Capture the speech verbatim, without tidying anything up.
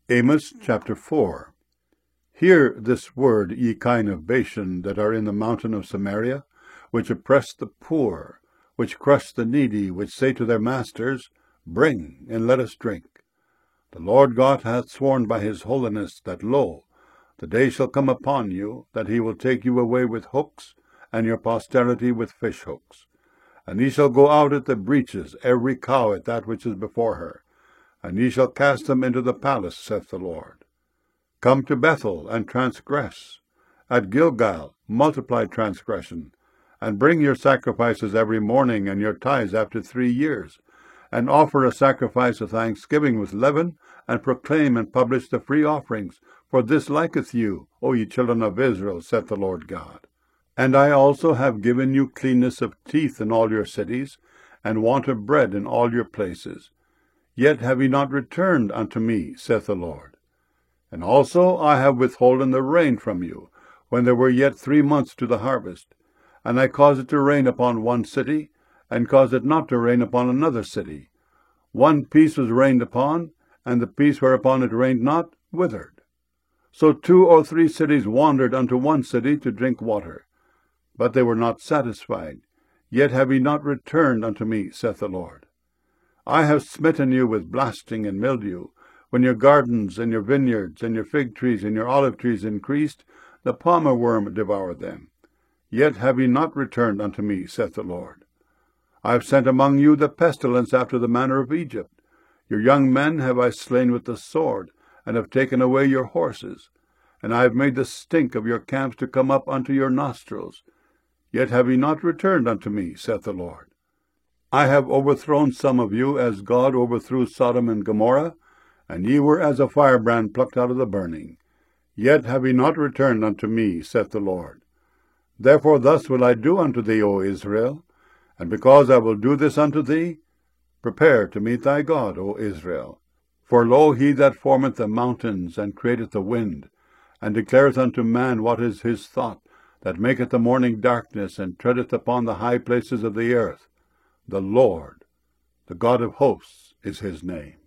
Amos chapter four. Hear this word, ye kine of Bashan, that are in the mountain of Samaria, which oppress the poor, which crush the needy, which say to their masters, Bring, and let us drink. The Lord God hath sworn by his holiness that, lo, the day shall come upon you, that he will take you away with hooks, and your posterity with fish hooks. And ye shall go out at the breaches, every cow at that which is before her, and ye shall cast them into the palace, saith the Lord. Come to Bethel, and transgress. At Gilgal multiply transgression, and bring your sacrifices every morning, and your tithes after three years, and offer a sacrifice of thanksgiving with leaven, and proclaim and publish the free offerings, for this liketh you, O ye children of Israel, saith the Lord God. And I also have given you cleanness of teeth in all your cities, and want of bread in all your places. Yet have ye not returned unto me, saith the Lord. And also I have withholden the rain from you, when there were yet three months to the harvest. And I caused it to rain upon one city, and caused it not to rain upon another city. One piece was rained upon, and the piece whereupon it rained not withered. So two or three cities wandered unto one city to drink water. But they were not satisfied. Yet have ye not returned unto me, saith the Lord. I have smitten you with blasting and mildew. When your gardens and your vineyards and your fig trees and your olive trees increased, the palmer worm devoured them. Yet have ye not returned unto me, saith the Lord. I have sent among you the pestilence after the manner of Egypt. Your young men have I slain with the sword, and have taken away your horses. And I have made the stink of your camps to come up unto your nostrils. Yet have ye not returned unto me, saith the Lord. I have overthrown some of you, as God overthrew Sodom and Gomorrah, and ye were as a firebrand plucked out of the burning. Yet have ye not returned unto me, saith the Lord. Therefore thus will I do unto thee, O Israel, and because I will do this unto thee, prepare to meet thy God, O Israel. For lo, he that formeth the mountains, and createth the wind, and declareth unto man what is his thought, that maketh the morning darkness, and treadeth upon the high places of the earth, the Lord, the God of hosts, is his name.